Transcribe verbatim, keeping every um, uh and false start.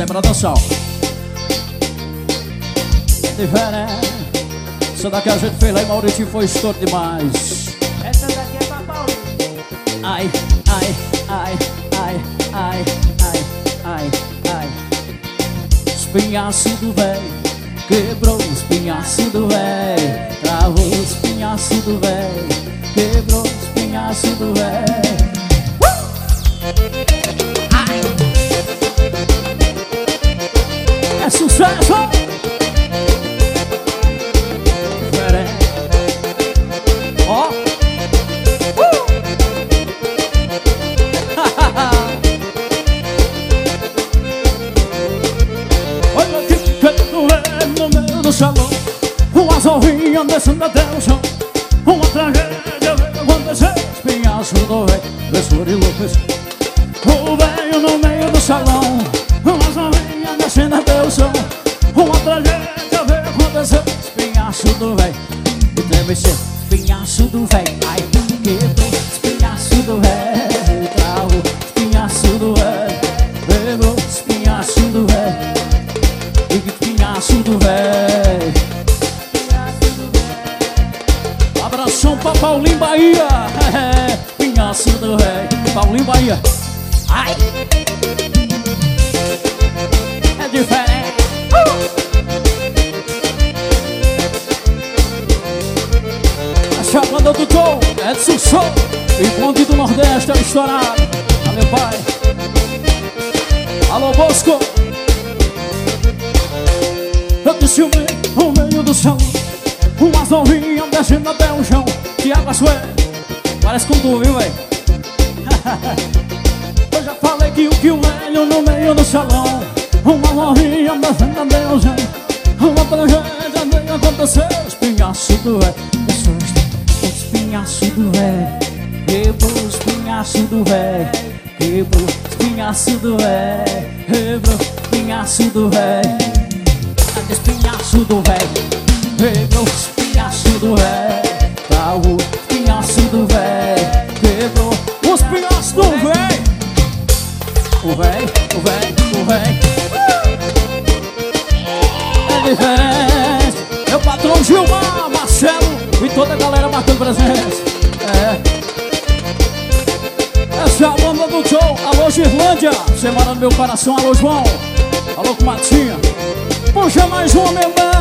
Essa é pra dançar. Diferente. Essa daqui a gente fez lá em Maurício, foi estouro demais. Essa daqui é pra Paulinho. Ai, ai, ai, ai, ai, ai, ai, ai. Espinhaço do véi, quebrou o espinhaço do véi. Travou o espinhaço do véi, quebrou o espinhaço do véi. Ai. É sucesso! Ó, uh! Olha que quero é no meio do salão. Uma zovinha descendo até o chão. Uma tragédia veio acontecer. Espinhaço do véio, professor e Lucas. O velho no meio do salão. Uma zovinha descendo até o chão. Uma tragédia veio acontecer. Espinhaço do véio e tremeceu. Espinhaço do véi, ai, quebrou, espinhaço do véi, travou, espinhaço do véi, quebrou, espinhaço do véi, espinhaço do véi. Abração pra Paulinho Bahia, espinhaço do véi, Paulinho Bahia. Ai, é diferente. Uh! A banda do Joe, Edson Show e Bonde do Nordeste é estourado. Valeu, pai. Alô, Bosco. Eu disse o meio, o meio do chão. Umas novinhas descendo até o chão. Tiago Sué, parece com tu, viu, velho? Eu já falei que o que o velho no meio do salão. Uma novinha descendo até o chão. Uma tragédia veio acontecer. Espinhaço do velho. Espinhaço do véi, quebrou o espinhaço do véi, quebrou o espinhaço do véi, quebrou o espinhaço do véi, espinhaço do véi, quebrou o espinhaço do véi, tá o espinhaço do véi, quebrou o espinhaço do véi, o véi, o véi, o véi, é diferente, meu patrão Gilmar, Marcelo e toda a galera marcando presença. É. Essa é a banda do show. Alô, Girlândia, você mora no meu coração. Alô, João. Alô, com Matinha. Puxa mais uma, meu bem.